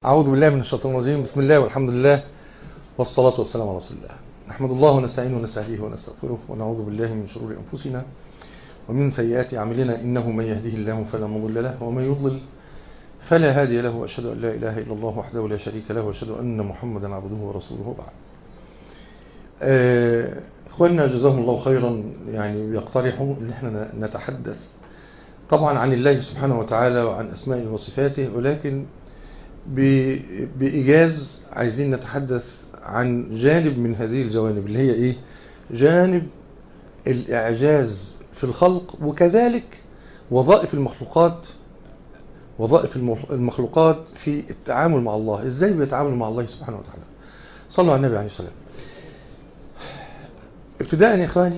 أعوذ بالله من الشيطان الرجيم. بسم الله والحمد لله والصلاة والسلام على رسول الله. نحمد الله ونستعينه ونستهديه ونستغفره ونعوذ بالله من شرور أنفسنا ومن سيئات أعمالنا، إنه من يهده الله فلا مضل له ومن يضلل فلا هادي له، وأشهد أن لا إله إلا الله وحده لا شريك له، وأشهد أن محمدا عبده ورسوله. بعد إخواننا جزاهم الله خيرا، يعني يقترحوا أن احنا نتحدث طبعا عن الله سبحانه وتعالى وعن أسمائه وصفاته، ولكن بإيجاز عايزين نتحدث عن جانب من هذه الجوانب اللي هي إيه؟ جانب الإعجاز في الخلق، وكذلك وظائف المخلوقات في التعامل مع الله. إزاي بيتعامل مع الله سبحانه وتعالى؟ صلوا على النبي عليه الصلاة والسلام. ابتداء يا إخواني،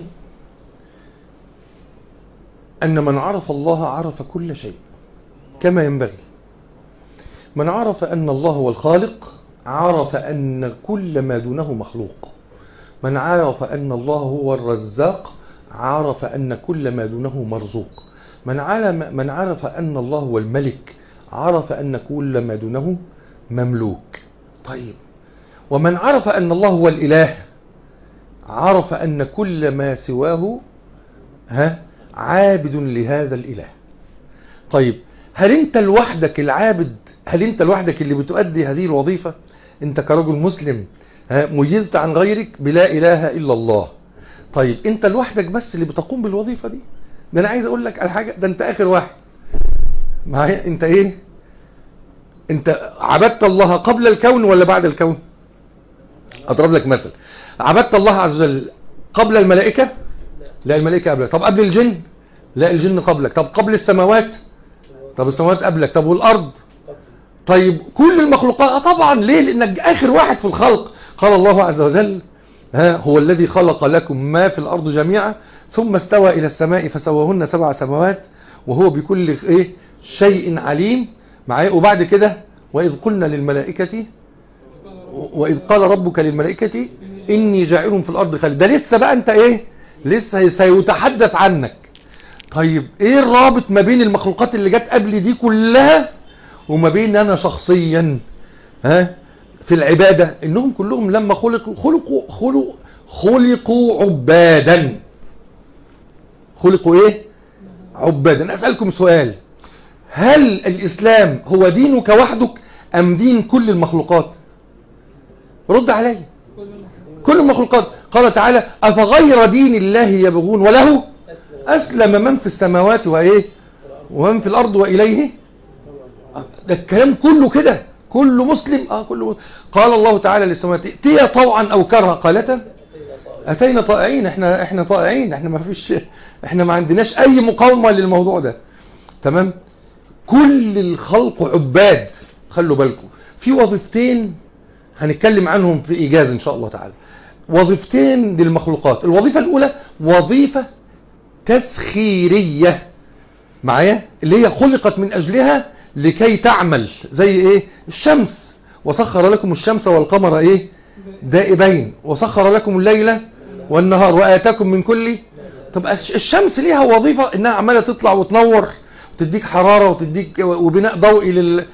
أن من عرف الله عرف كل شيء كما ينبغي. من عرف أن الله هو الخالق عرف أن كل ما دونه مخلوق. من عرف أن الله هو الرزاق عرف أن كل ما دونه مرزوق. من عرف أن الله هو الملك عرف أن كل ما دونه مملوك. طيب، ومن عرف أن الله هو الإله عرف أن كل ما سواه عابد لهذا الإله. طيب، هل أنت لوحدك العابد؟ هل أنت لوحدك اللي بتؤدي هذه الوظيفة؟ أنت كرجل مسلم ميزت عن غيرك بلا إله إلا الله. طيب، أنت لوحدك بس اللي بتقوم بالوظيفة دي؟ ده أنا عايز أقول لك على حاجة، ده أنت آخر واحد معايا. أنت إيه؟ أنت عبدت الله قبل الكون ولا بعد الكون؟ أضرب لك مثل، عبدت الله عز وجل قبل الملائكة؟ لا، الملائكة قبلك. طب قبل الجن؟ لا، الجن قبلك. طب قبل السماوات؟ طب السماوات قبلك. طب والأرض؟ طيب كل المخلوقات طبعا. ليه؟ لأنك آخر واحد في الخلق. قال الله عز وجل هو الذي خلق لكم ما في الأرض جميعا ثم استوى إلى السماء فسواهن 7 سماوات وهو بكل شيء عليم. معايا؟ وبعد كده وإذ قلنا للملائكة، وإذ قال ربك للملائكة إني جاعل في الأرض خليفة. ده لسه بقى أنت إيه؟ لسه سيتحدث عنك. طيب إيه الرابط ما بين المخلوقات اللي جت قبل دي كلها وما بين أنا شخصيا في العبادة؟ إنهم كلهم لما خلقوا عبادا. خلقوا إيه؟ عبادا. أسألكم سؤال، هل الإسلام هو دينك وحدك أم دين كل المخلوقات؟ رد علي. كل المخلوقات. قال تعالى أفغير دين الله يبغون وله أسلم من في السماوات وإيه ومن في الأرض وإليه. ده الكلام كله كده، كل مسلم كل مسلم. قال الله تعالى للسماوات ائتيا طوعا أو كرها قالتا أتينا طائعين. احنا طائعين، احنا ما عندناش أي مقاومة للموضوع ده. تمام؟ كل الخلق عباد. خلوا بالكم في وظيفتين هنتكلم عنهم في إيجاز إن شاء الله تعالى. وظيفتين للمخلوقات. الوظيفة الأولى وظيفة تسخيرية، معايا، اللي هي خلقت من أجلها لكي تعمل. زي إيه؟ الشمس. وسخر لكم الشمس والقمر إيه؟ دائبين، وسخر لكم الليل والنهار وآتاكم من كل. طب الشمس ليها وظيفة إنها عمالة تطلع وتنور وتديك حرارة وتديك وبناء ضوئي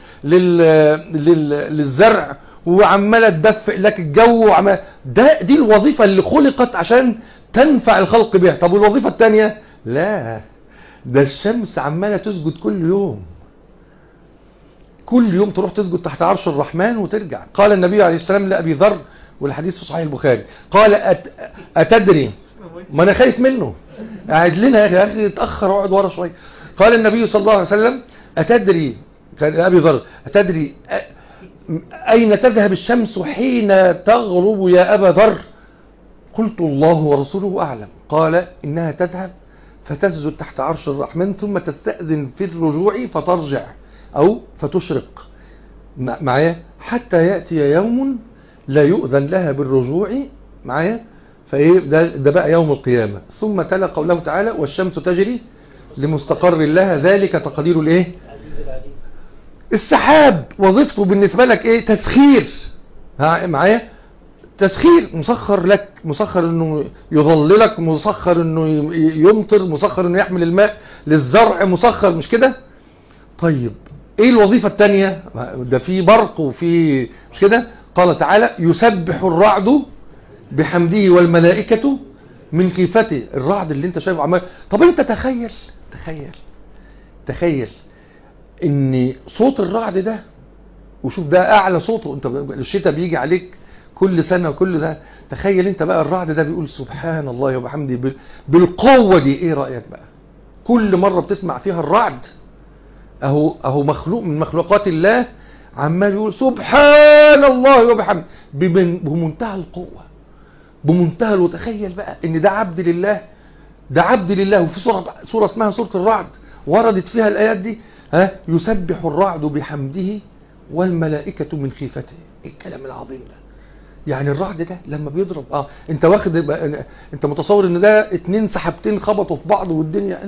للزرع، وعمالة تدفئ لك الجو دي الوظيفة اللي خلقت عشان تنفع الخلق بها. طب والوظيفة الثانية؟ لا، ده الشمس عمالة تسجد كل يوم. كل يوم تروح تسجد تحت عرش الرحمن وترجع. قال النبي عليه السلام لأبي ذر، والحديث في صحيح البخاري، قال أتدري؟ ما أنا خايف منه، قاعد لنا يا أخي اتأخر واقعد ورا شوية. قال النبي صلى الله عليه وسلم أتدري، كان أبي ذر، أتدري أين تذهب الشمس حين تغرب يا أبا ذر؟ قلت الله ورسوله أعلم. قال إنها تذهب فتسجد تحت عرش الرحمن ثم تستأذن في الرجوع فترجع أو فتشرق معايا حتى يأتي يوم لا يؤذن لها بالرجوع معايا. فإيه ده بقى يوم القيامة. ثم تلا قوله تعالى والشمس تجري لمستقر لها ذلك تقدير الإيه؟ السحاب وظيفته بالنسبة لك إيه؟ تسخير. معايا؟ تسخير. مسخر لك، مسخر انه يظللك، مسخر انه يمطر، مسخر انه يحمل الماء للزرع، مسخر، مش كده؟ طيب ايه الوظيفة التانية؟ ده في برق وفي مش كده. قال تعالى يسبح الرعد بحمده والملائكة من خيفته. الرعد اللي انت شايفه عمال. طب انت تخيل ان صوت الرعد ده، وشوف ده اعلى صوته، انت الشتاء بيجي عليك كل سنة وكل ده، تخيل انت بقى الرعد ده بيقول سبحان الله وبحمده بالقوة دي. ايه رأيك بقى كل مرة بتسمع فيها الرعد، اهو مخلوق من مخلوقات الله عمال يقول سبحان الله وبحمده بمنتهى القوة بمنتهى. وتخيل بقى ان ده عبد لله، ده عبد لله. وفي سورة اسمها سورة الرعد وردت فيها الآيات دي، يسبح الرعد بحمده والملائكة من خيفته. ايه الكلام العظيم ده؟ يعني الرعد ده لما بيضرب انت واخد انت متصور ان ده 2 سحابتين خبطوا في بعض والدنيا.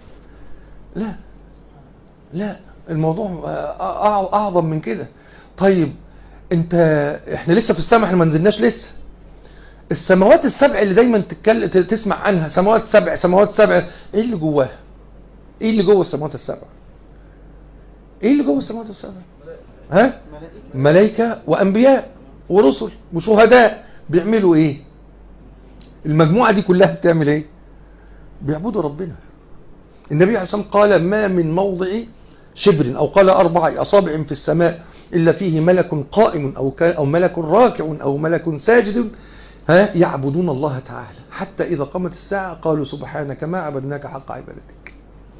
لا الموضوع اعظم من كده. طيب احنا لسه في السماء، احنا ما نزلناش لسه. السماوات السبع اللي دايما تسمع عنها، سماوات سبع، ايه اللي جواها؟ ايه اللي جوه السماوات السبع؟ ايه اللي جوه السماوات السبع؟ ملائكة وانبياء ورسل وشهداء. بيعملوا ايه المجموعة دي كلها؟ بتعمل ايه؟ بيعبدوا ربنا. النبي عليه الصلاة والسلام قال ما من موضع شبر او قال 4 أصابع في السماء الا فيه ملك قائم او ملك راكع او ملك ساجد يعبدون الله تعالى، حتى اذا قامت الساعة قالوا سبحانك ما عبدناك حق عبادتك.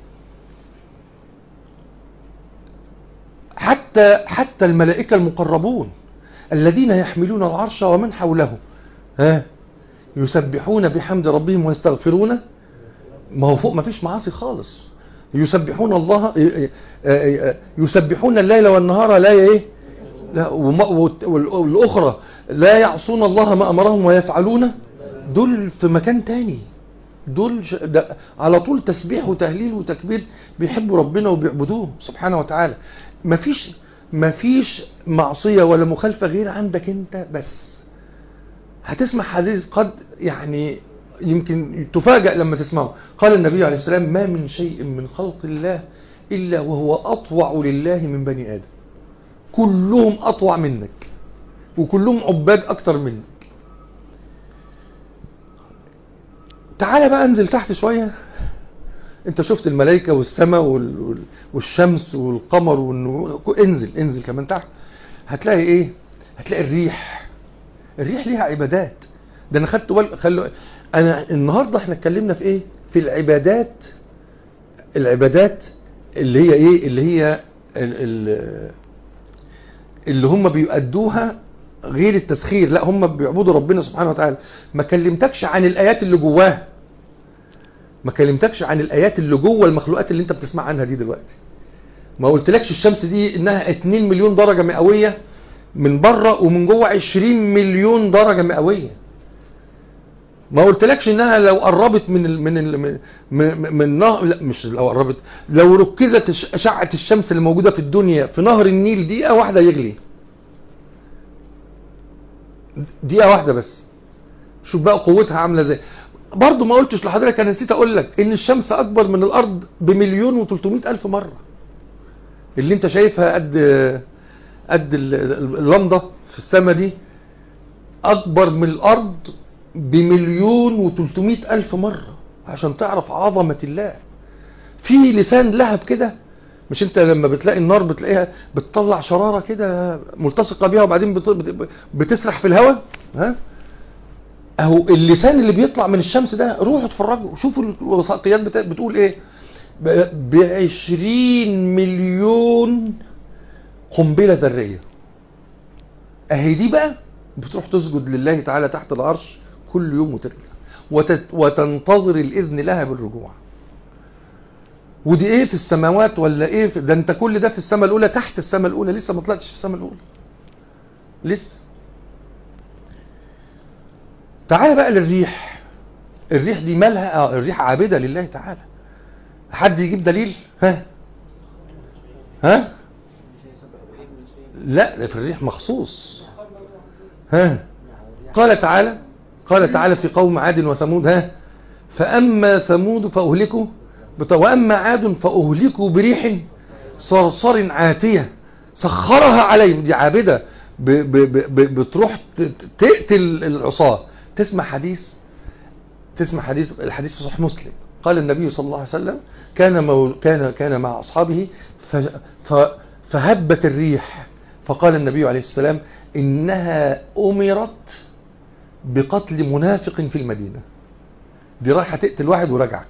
حتى الملائكة المقربون الذين يحملون العرش ومن حوله يسبحون بحمد ربهم ويستغفرون. ما هو فوق ما فيش معاصي خالص. يسبحون الله، يسبحون الليل والنهار لا والأخرى لا يعصون الله ما أمرهم ويفعلون. دول في مكان تاني، دول على طول تسبيح وتهليل وتكبير، بيحبوا ربنا وبيعبدوه سبحانه وتعالى. مفيش معصية ولا مخالفة غير عندك انت بس. هتسمع حديث قد يعني يمكن تفاجأ لما تسمعه. قال النبي عليه السلام ما من شيء من خلق الله إلا وهو أطوع لله من بني آدم. كلهم أطوع منك وكلهم عباد أكثر منك. تعال بقى انزل تحت شوية. انت شفت الملائكة والسماء والشمس والقمر انزل كمان تحت. هتلاقي ايه؟ هتلاقي الريح ليها عبادات. ده انا انا النهاردة احنا اتكلمنا في ايه؟ في العبادات اللي هي ايه؟ اللي هم بيؤدوها غير التسخير. لا هم بيعبدوا ربنا سبحانه وتعالى. ما كلمتكش عن الآيات اللي جواها، ما كلمتكش عن الآيات اللي جوه المخلوقات اللي انت بتسمع عنها دي دلوقتي. ما قلتلكش الشمس دي انها 2 مليون درجة مئوية من بره ومن جوه 20 مليون درجة مئوية. ما قلتلكش انها لو قربت من نهر، لا مش لو قربت، لو ركزت اشعة الشمس اللي موجودة في الدنيا في نهر النيل دقيقة واحدة يغلي. دقيقة واحدة بس. شوف بقى قوتها عاملة ازاي. برضو ما قلتش لحضرتك، انا نسيت اقول لك ان الشمس اكبر من الارض ب1,300,000 مرة. اللي انت شايفها قد اللمضة في السماء دي اكبر من الارض ب1,300,000 مرة، عشان تعرف عظمة الله. في لسان لهب كده، مش انت لما بتلاقي النار بتلاقيها بتطلع شرارة كده ملتصقة بيها وبعدين بتسرح في الهواء. اهو اللسان اللي بيطلع من الشمس ده، روحوا اتفرجوا شوفوا الوثائقيات بتقول ايه. 20 مليون قنبلة ذرية. اهي دي بقى بتروح تسجد لله تعالى تحت العرش كل يوم وترجع وتنتظر الإذن لها بالرجوع. ودي ايه في السماوات ولا ايه ده انت كل ده في السماء الأولى، تحت السماء الأولى، لسه ما طلعتش في السماء الأولى لسه. تعالى بقى للريح. الريح دي مالها؟ الريح عابدة لله تعالى. حد يجيب دليل؟ ها لا في الريح مخصوص. قال تعالى في قوم عاد وثمود فأما ثمود فأهلكوا وأما عاد فأهلكوا بريح صرصر عاتية سخرها عليهم. دي عابدة بتروح تقتل العصاة. تسمع حديث الحديث في صحيح مسلم. قال النبي صلى الله عليه وسلم كان مع أصحابه فهبت الريح، فقال النبي عليه السلام إنها أمرت بقتل منافق في المدينة. دي رايحة تقتل واحد ورجع.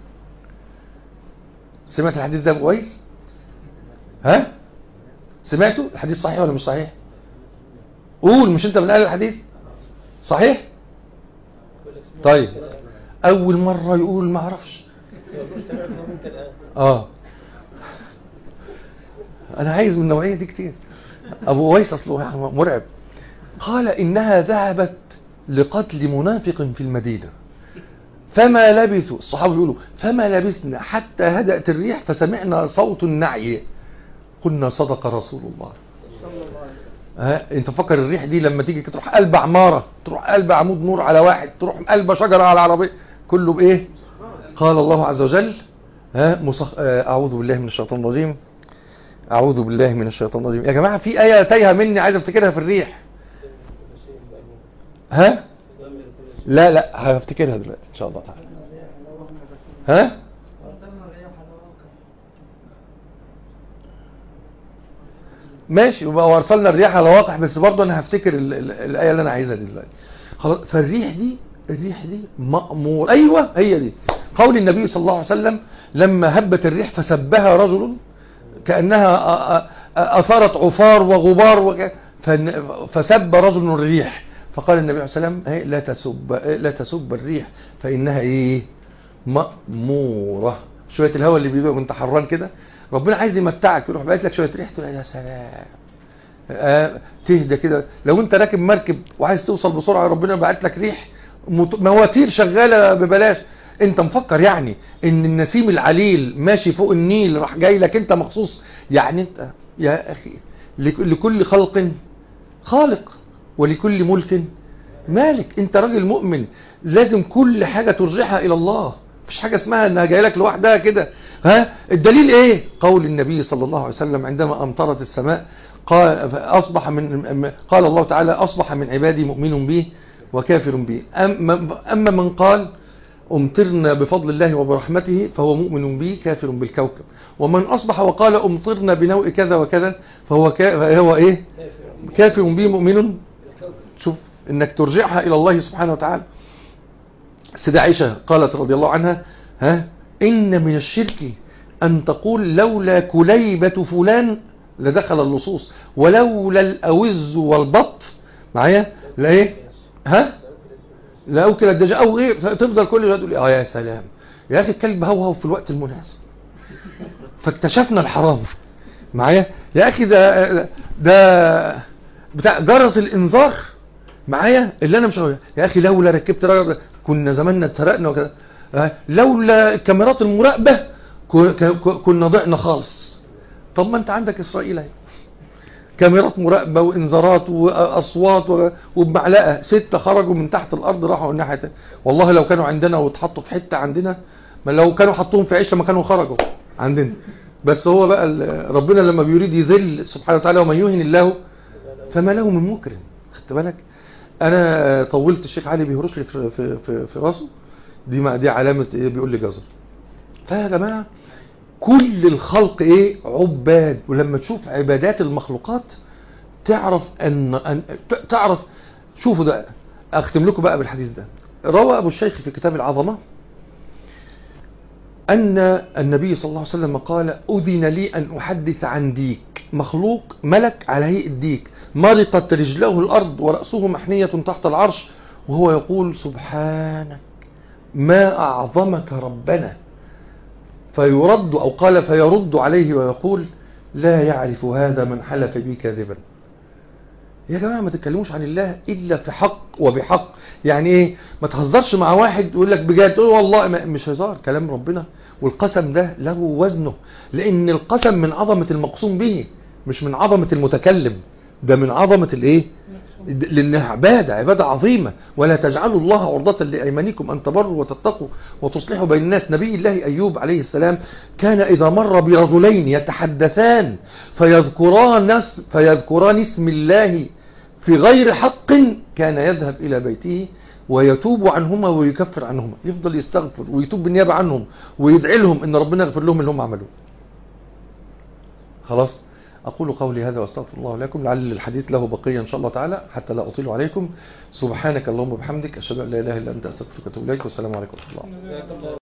سمعت الحديث ده كويس؟ ها؟ سمعته؟ الحديث صحيح ولا مش صحيح؟ قول، مش انت من اهل الحديث؟ صحيح؟ طيب اول مرة يقول ما اعرفش. انا عايز من النوعية دي كتير. ابو ويس اصله مرعب. قال انها ذهبت لقتل منافق في المدينة فما لبثوا، الصحابة يقولوا فما لبثنا حتى هدأت الريح فسمعنا صوت النعي قلنا صدق رسول الله. انت فكر الريح دي لما تيجي تروح قلب عمارة، تروح قلب عمود نور على واحد، تروح قلب شجرة على عربية، كله بايه؟ قال الله عز وجل اعوذ بالله من الشيطان الرجيم. اعوذ بالله من الشيطان الرجيم. يا جماعة في آية تايهة مني عايز افتكرها في الريح. لا هفتكرها دلوقتي ان شاء الله تعالى. ماشي، يبقى وارسلنا الرياح على واقع، بس برضه انا هفتكر الآية اللي انا عايزها دلوقتي. خلاص. فالريح دي مأمور. ايوه هي دي قول النبي صلى الله عليه وسلم لما هبت الريح فسبها رجل كأنها أثارت عفار وغبار فسب رجل الريح، فقال النبي عليه الصلاة والسلام لا تسب الريح فإنها ايه؟ مأمورة. شوية الهواء اللي بيبقى وانت حران كده، ربنا عايز يمتعك، يروح باعت لك شوية ريح تقول يا سلام، تهدى كده. لو انت راكب مركب وعايز توصل بسرعة، ربنا باعت لك ريح مواتير شغالة ببلاش. انت مفكر يعني ان النسيم العليل ماشي فوق النيل راح جاي لك انت مخصوص؟ يعني انت يا اخي لكل خلق خالق ولكل ملك مالك. انت راجل مؤمن، لازم كل حاجة ترجعها الى الله، مفيش حاجة اسمها انها جايه لك لوحدها كده. الدليل ايه؟ قول النبي صلى الله عليه وسلم عندما امطرت السماء قال الله تعالى اصبح من عبادي مؤمن بي وكافر بي. اما من قال امطرنا بفضل الله وبرحمته فهو مؤمن بي كافر بالكوكب، ومن اصبح وقال امطرنا بنوء كذا وكذا فهو ايه؟ كافر بي مؤمن. شوف انك ترجعها الى الله سبحانه وتعالى. السيدة عائشة قالت رضي الله عنها ان من الشرك ان تقول لولا كليبة فلان لدخل اللصوص ولولا الاوز والبط معايا لا ايه لا أوكل الدجاج أو غير، فتفضل كل يوم تقول يا سلام يا أخي الكلب هو في الوقت المناسب فاكتشفنا الحرام معايا يا أخي. ده بتاع جرس الإنذار معايا اللي أنا مش يا أخي لولا ركبت رجل كنا زماننا اتسرقنا وكذا، لولا الكاميرات المراقبة كنا ضعنا خالص. طب ما أنت عندك إسرائيل اهي كاميرات مراقبة وإنذارات وأصوات وبمعلقة 6 خرجوا من تحت الأرض راحوا الناحية. والله لو كانوا عندنا واتحطوا في حتة عندنا، ما لو كانوا حطوهم في عيشة ما كانوا خرجوا عندنا. بس هو بقى ربنا لما بيريد يذل سبحانه وتعالى ومن يهن الله فما له من مكرم. خدت بالك؟ أنا طولت. الشيخ علي بيهرش لي في راسه دي علامة إيه؟ بيقول لي جزر. فيا جماعة كل الخلق ايه؟ عباد. ولما تشوف عبادات المخلوقات تعرف تعرف. شوفوا ده، اختم لكم بقى بالحديث ده. روى ابو الشيخ في كتاب العظمة ان النبي صلى الله عليه وسلم قال اذن لي ان احدث عن ديك، مخلوق ملك على هيئة ديك، مرقت رجله الارض ورأسه محنية تحت العرش وهو يقول سبحانك ما اعظمك ربنا، فيرد أو قال فيرد عليه ويقول لا يعرف هذا من حلف بي كاذبا. يا جماعة ما تتكلموش عن الله إلا في حق وبحق. يعني إيه؟ ما تهزرش مع واحد يقول لك بجد تقول والله مش هزار كلام ربنا. والقسم ده له وزنه، لأن القسم من عظمة المقسوم به مش من عظمة المتكلم، ده من عظمة الإيه؟ لأنها عبادة عظيمة. ولا تجعلوا الله عرضة لأيمانكم أن تبروا وتتقوا وتصلحوا بين الناس. نبي الله أيوب عليه السلام كان إذا مر برجلين يتحدثان فيذكران اسم الله في غير حق كان يذهب إلى بيته ويتوب عنهما ويكفر عنهما، يفضل يستغفر ويتوب بالنيابة عنهم ويدعي لهم إن ربنا يغفر لهم اللي هم عملوه. خلاص، أقول قولي هذا واستغفر الله لكم، لعل الحديث له بقية إن شاء الله تعالى حتى لا أطيل عليكم. سبحانك اللهم وبحمدك، أشهد أن لا إله إلا أنت، أستغفرك وأتوب إليك، والسلام عليكم ورحمة الله.